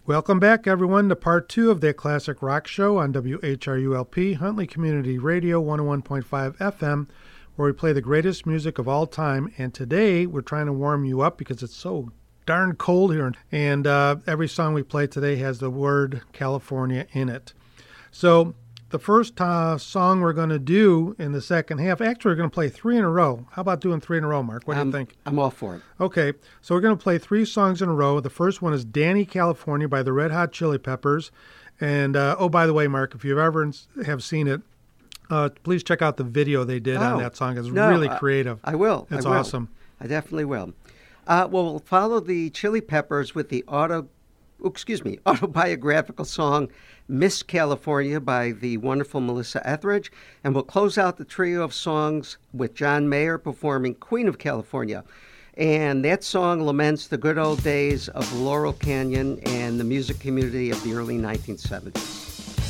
Welcome back, everyone, to part 2 of that classic rock show on WHRULP, Huntley Community Radio 101.5 FM, where we play the greatest music of all time. And today we're trying to warm you up because it's so darn cold here. And every song we play today has the word California in it. So the first song we're going to do in the second half, actually we're going to play 3 in a row. How about doing 3 in a row, Mark? What do you think? I'm all for it. Okay, so we're going to play 3 songs in a row. The first one is Danny California by the Red Hot Chili Peppers. And, oh, by the way, Mark, if you've ever have seen it, please check out the video they did on that song. It's really creative. I will. It's I will. awesome. I definitely will. We'll follow the Chili Peppers with the autobiographical song Miss California by the wonderful Melissa Etheridge. And we'll close out the trio of songs with John Mayer performing Queen of California. And that song laments the good old days of Laurel Canyon and the music community of the early 1970s.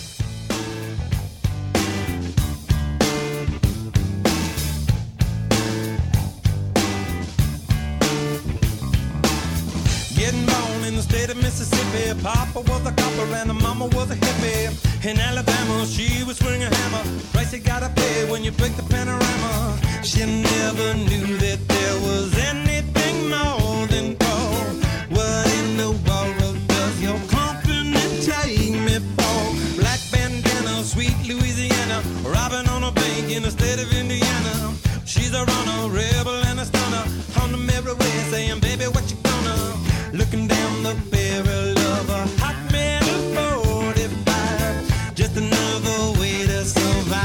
State of Mississippi, Papa was a copper and the mama was a hippie. In Alabama, she was swinging a hammer. Price you gotta pay when you break the panorama. She never knew that there was anything more than gold. What in the world does your company take me for? Black bandana, sweet Louisiana, robbing on a bank in the state of Indiana. She's a runner, rebel and a stunner. On the merry way saying, baby, what you gonna? Looking down the barrel of a hot metal 45, just another way to survive.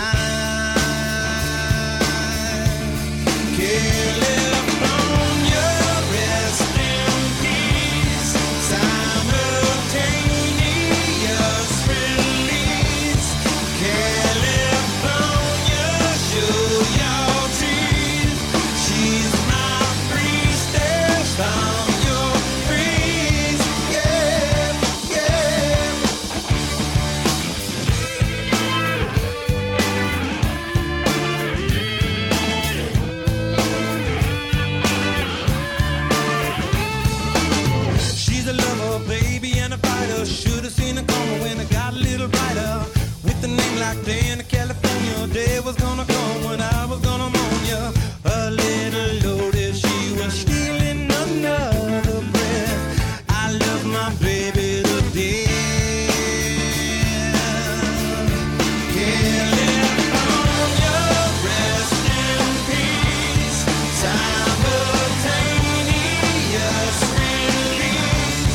California, rest in peace. Simultaneous release. California, show your teeth. She's my priestess. Should have seen it coming when I got a little brighter. With a name like Danny California, day was gonna come when I was gonna mourn ya. A little loaded, she was stealing another breath. I love my baby to death. California, rest in peace. Simultaneous release.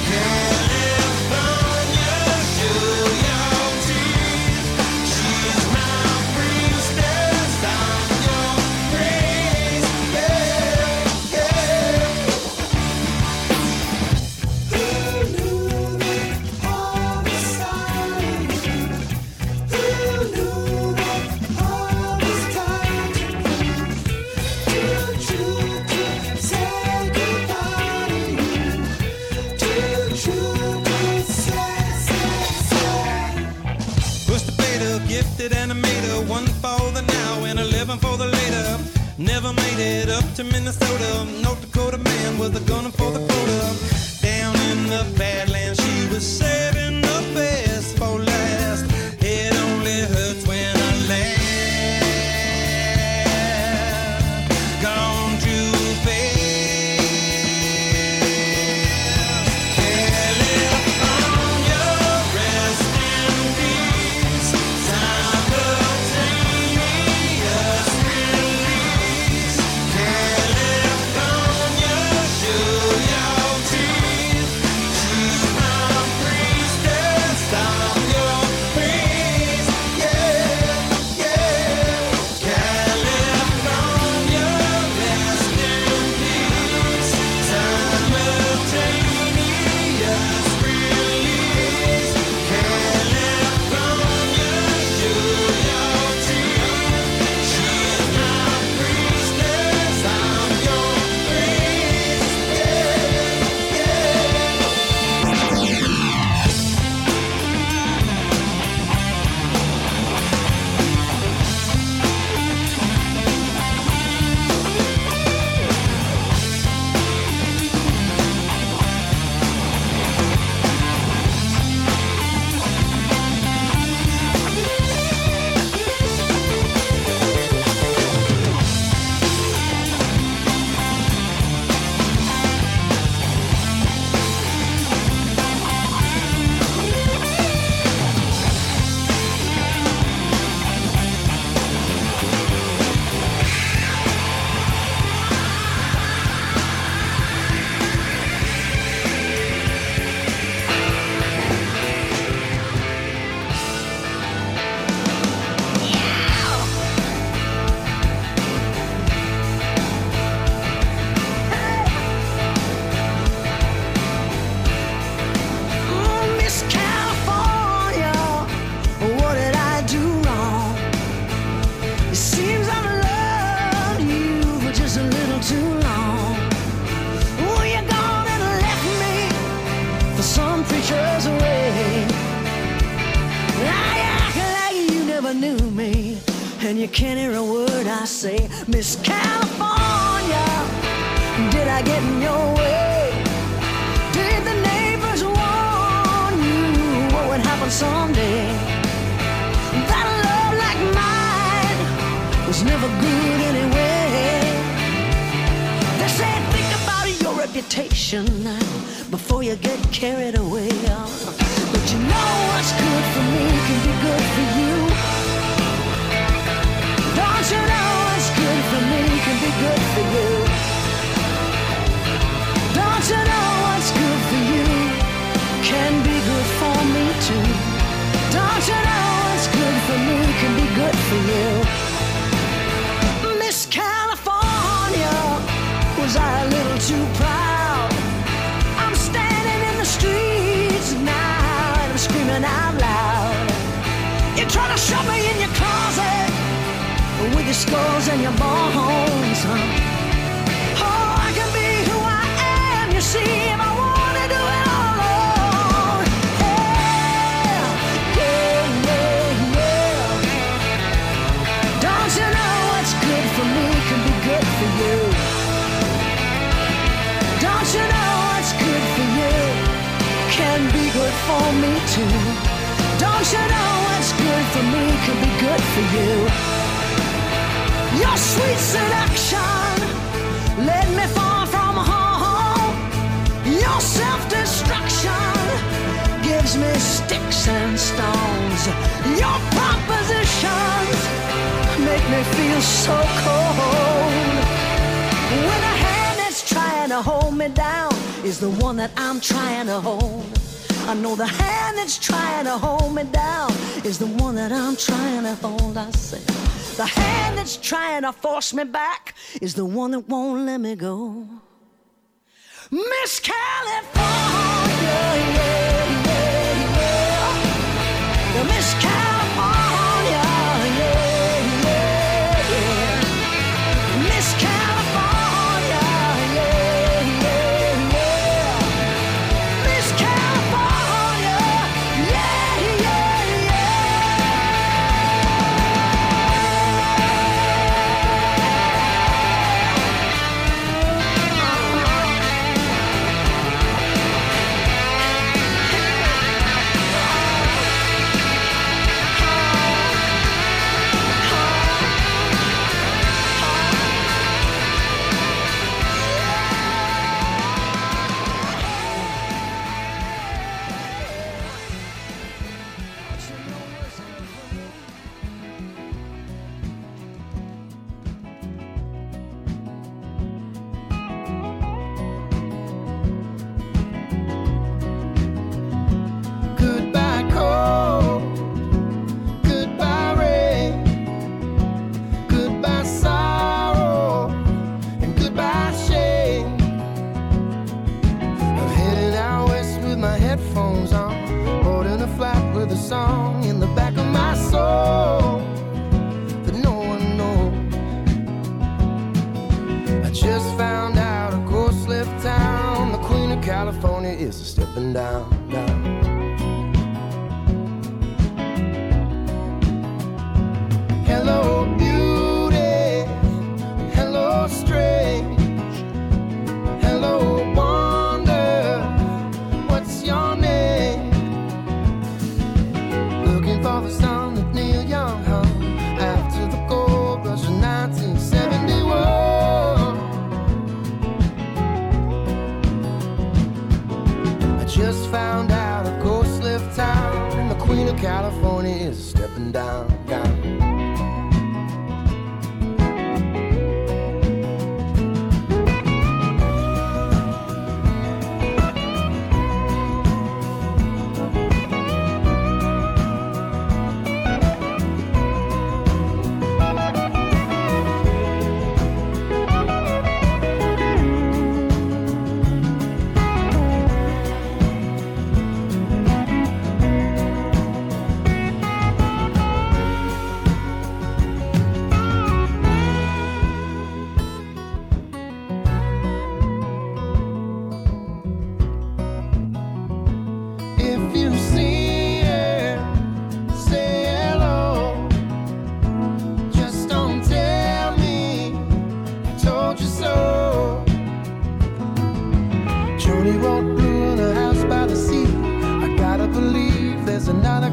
Gifted animator, 1 for the now and 11 for the later. Never made it up to Minnesota. North Dakota man was a gunner for the quota. Down in the Badlands, she was saving the best for last. It only hurts when I laugh. Gone too fast. California, rest in peace. Simultaneous release. California, show your some preacher's way. I act like you never knew me, and you can't hear a word I say. Miss California, did I get in your way? Did the neighbors warn you what would happen someday? That love like mine was never good anyway. They say think about your reputation now before you get carried away. But you know what's good for me can be good for you. Don't you know what's good for me can be good for you? Don't you know what's good for you can be good for me too? Don't you know what's good for me can be good for you? Miss California, was I a little too proud? I'm standing in the streets now and I'm screaming out loud. You try to shove me in your closet with your skulls and your bones, huh? Oh, I can be who I am, you see, if I want to do it all alone. Yeah, yeah, yeah, yeah. Don't you know what's good for me can be good for you? Don't you know what's good for you can be good for me too? Don't you know what's good for me can be good for you? Your sweet seduction led me far from home. Your self-destruction gives me sticks and stones. Your propositions make me feel so cold. When a hand that's trying to hold me down is the one that I'm trying to hold. I know the hand that's trying to hold me down is the one that I'm trying to hold. I said, the hand that's trying to force me back is the one that won't let me go. Miss California, yeah, yeah, yeah. Miss California, yeah, yeah, yeah. Miss California, yeah, yeah, yeah. Miss California, yeah, yeah, yeah. Goodbye cold, goodbye rain, goodbye sorrow, and goodbye shame. I'm heading out west with my headphones on, boarding a flight with a song in the back of my soul that no one knows. I just found out a ghost left town. The Queen of California is stepping down, down. Hello, beauty. Hello, strange. Hello, wonder. What's your name? Looking for the song that Neil Young hung after the gold rush of 1971. I just found out a ghost left town, and the Queen of California is stepping down, down.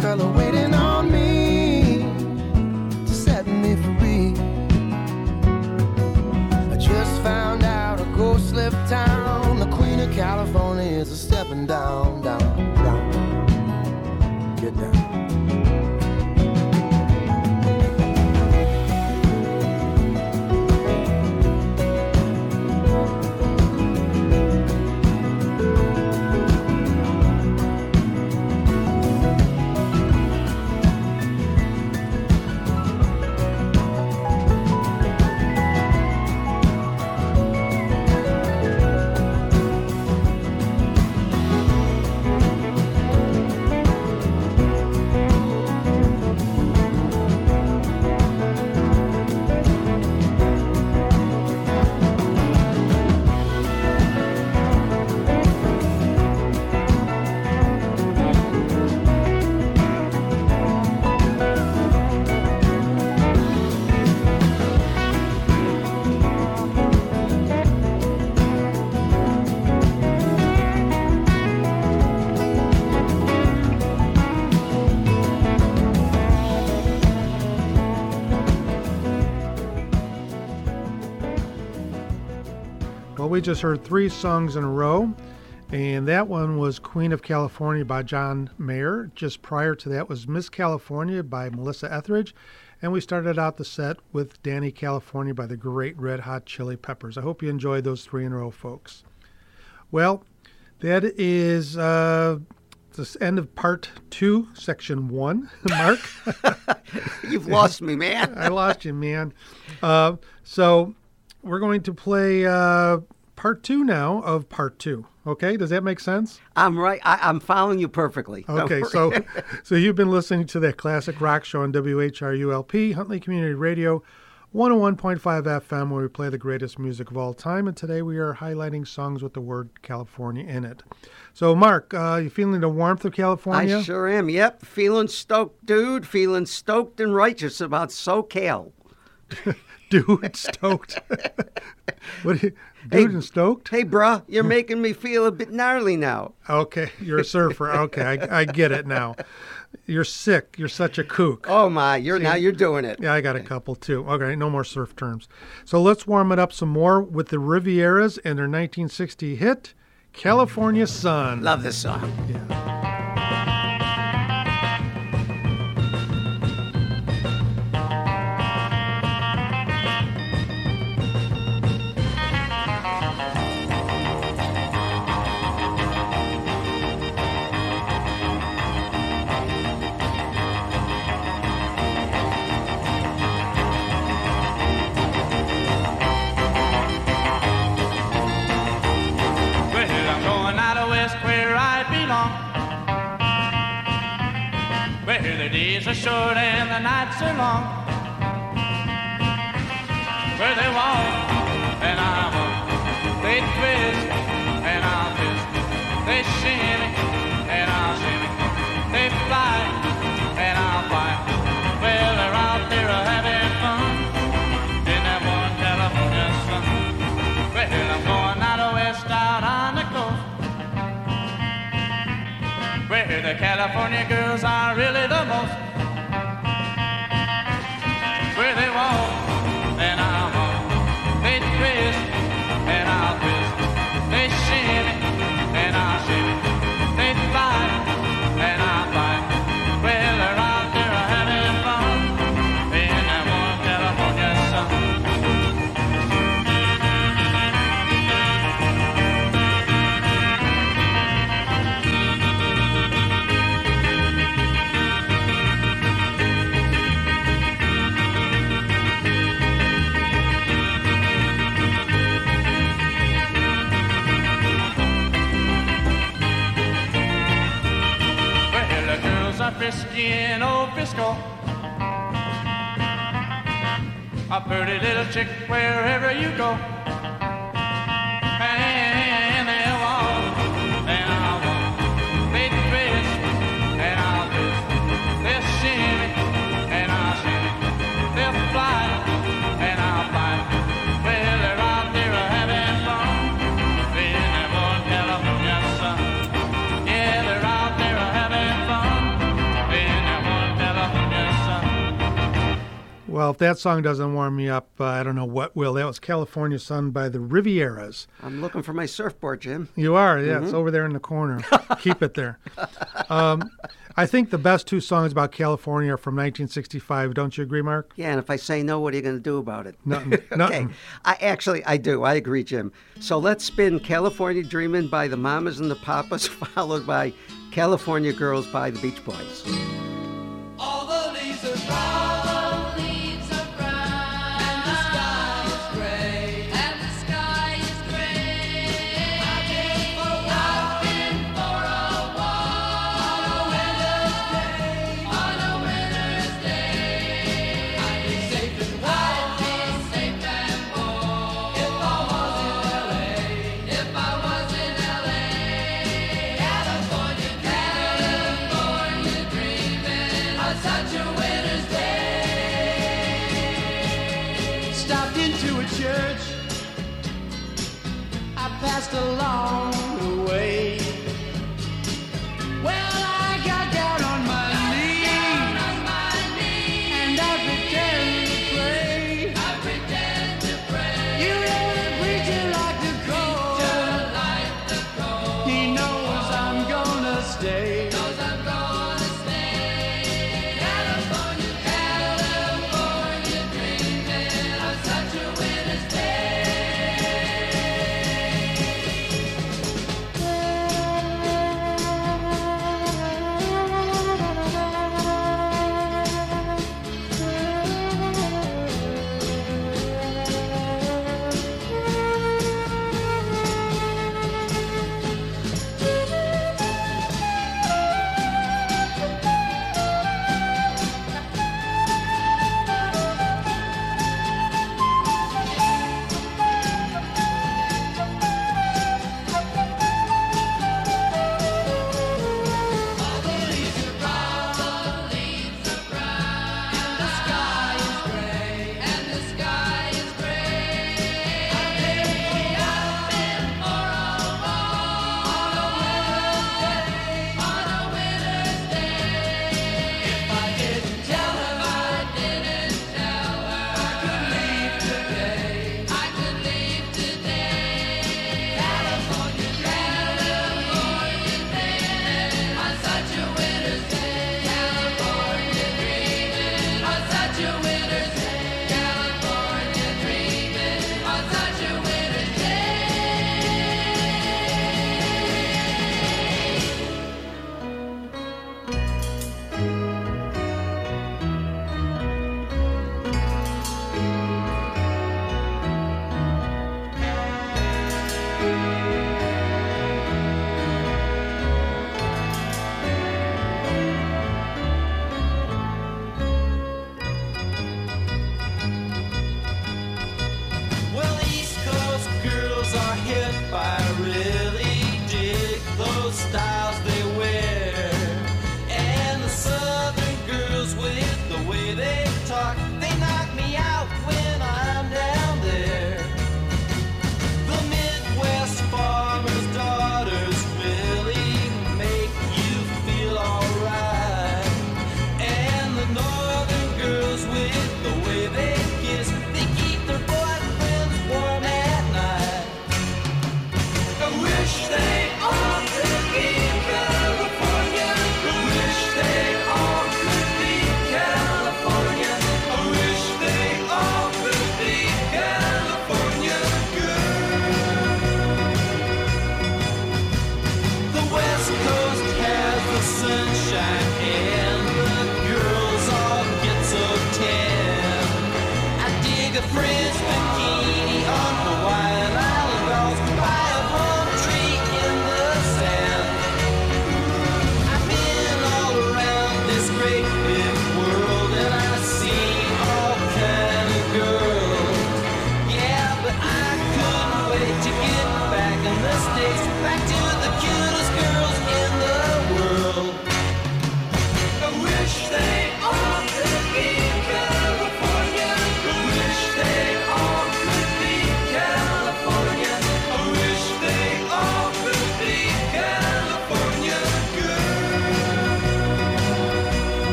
color waiting on me to set me free. I just found out a ghost left town. The Queen of California is a stepping down, down, down. Get down. We just heard 3 songs in a row, and that one was Queen of California by John Mayer. Just prior to that was Miss California by Melissa Etheridge, and we started out the set with Danny California by the great Red Hot Chili Peppers. I hope you enjoyed those 3 in a row, folks. Well, that is the end of part 2, section 1. Mark? You've lost me, man. I lost you, man. So we're going to play part 2 now of part 2. Okay, does that make sense? I'm right. I'm following you perfectly. Okay, so you've been listening to that classic rock show on WHRULP, Huntley Community Radio, 101.5 FM, where we play the greatest music of all time. And today we are highlighting songs with the word California in it. So, Mark, you feeling the warmth of California? I sure am. Yep, feeling stoked, dude. Feeling stoked and righteous about SoCal. Dude, stoked. What? Dude and stoked? Hey, bruh, you're making me feel a bit gnarly now. Okay, you're a surfer. Okay, I get it now. You're sick. You're such a kook. Oh my, now you're doing it. Yeah, I got a couple too. Okay, no more surf terms. So let's warm it up some more with the Rivieras and their 1960 hit, California Sun. Love this song. Yeah. Where the days are short and the nights are long, where they walk and I walk, they twist and I'll twist, they shimmy and I'll shimmy, they fly and I'll fly. Well, they're out there having fun in that one California sun. Well, I'm going out west, out on the coast, where the California girls are really the most, where they walk and I'll walk, they twist and I'll twist, they shimmy and I'll shimmy, they fly and I'll fly. Well, they're out there having fun in that one California sun. Frisky in old Frisco, a pretty little chick wherever you go, and they walk and I'll walk, they twist and I'll twist, they'll shimmy and I'll shimmy, they'll fly and I'll fly. Well, they're out there having fun in that one California sun. Yeah, they're out there having fun. Well, if that song doesn't warm me up, I don't know what will. That was California Sun by the Rivieras. I'm looking for my surfboard, Jim. You are, yeah. It's over there in the corner. Keep it there. I think the best two songs about California are from 1965. Don't you agree, Mark? Yeah, and if I say no, what are you going to do about it? Nothing. Okay. Nothing. I do. I agree, Jim. So let's spin California Dreamin' by the Mamas and the Papas, followed by California Girls by the Beach Boys. All the leaves are brown. Passed along the way. Well, I got down on my knees, and I pretend to pray. You know the preacher like the cold. He knows I'm gonna stay. California dreaming of such a winter's day.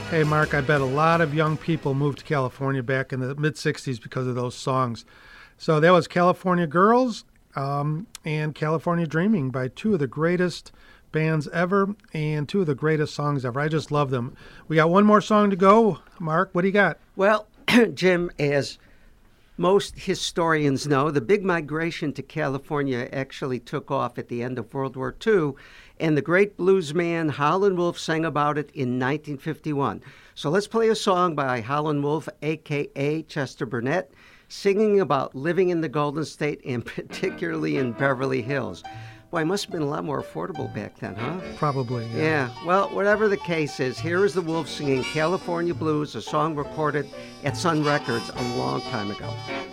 Hey, Mark, I bet a lot of young people moved to California back in the mid-'60s because of those songs. So that was California Girls and California Dreaming by two of the greatest bands ever and two of the greatest songs ever. I just love them. We got one more song to go. Mark, what do you got? Well, Jim, as most historians know, the big migration to California actually took off at the end of World War II, and the great blues man Howlin' Wolf sang about it in 1951. So let's play a song by Howlin' Wolf, a.k.a. Chester Burnett, singing about living in the Golden State and particularly in Beverly Hills. Boy, it must have been a lot more affordable back then, huh? Probably. Yeah. Well, whatever the case is, here is the Wolves singing California Blues, a song recorded at Sun Records a long time ago.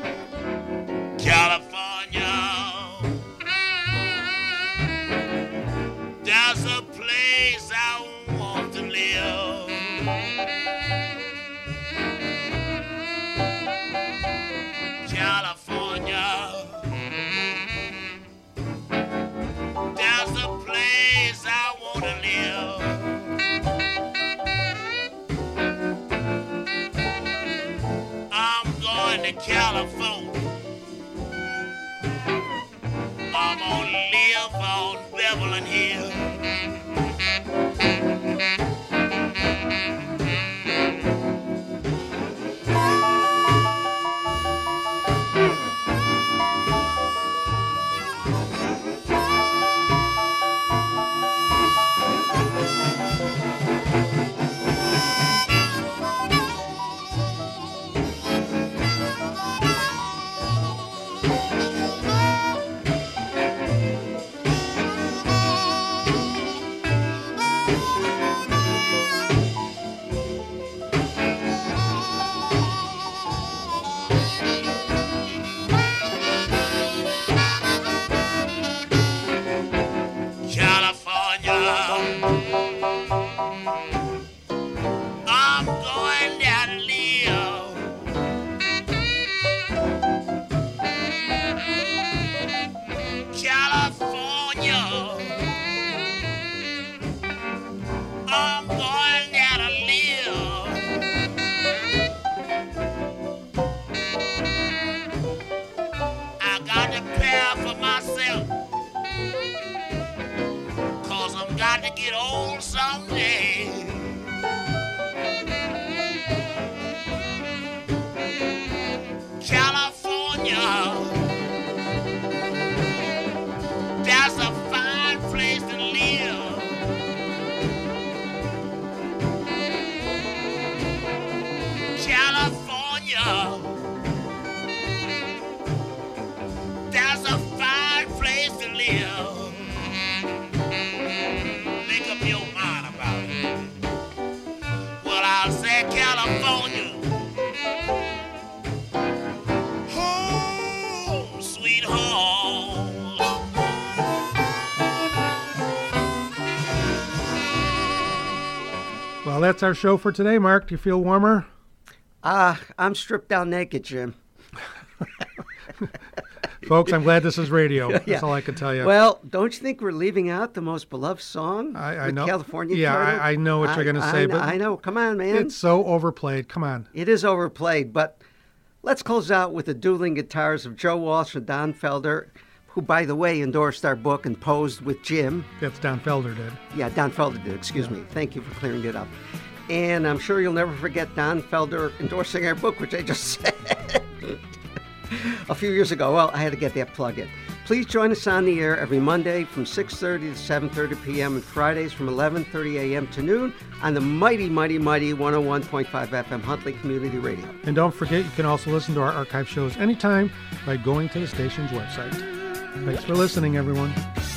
California, there's a place I want to live. California, there's a place I want to live. I'm going to California. I'm gonna live on Beverly Hills. Well, that's our show for today, Mark. Do you feel warmer? I'm stripped down naked, Jim. Folks, I'm glad this is radio. That's all I can tell you. Well, don't you think we're leaving out the most beloved song? I know. California. Yeah, I know what you're going to say, but I know. Come on, man. It's so overplayed. Come on. It is overplayed, but let's close out with the dueling guitars of Joe Walsh and Don Felder, who, by the way, endorsed our book and posed with Jim. That's Don Felder did. Yeah, Don Felder did. Excuse me. Thank you for clearing it up. And I'm sure you'll never forget Don Felder endorsing our book, which I just said a few years ago. Well, I had to get that plug in. Please join us on the air every Monday from 6:30 to 7:30 p.m. and Fridays from 11:30 a.m. to noon on the mighty 101.5 FM Huntley Community Radio. And don't forget, you can also listen to our archive shows anytime by going to the station's website. Thanks for listening, everyone.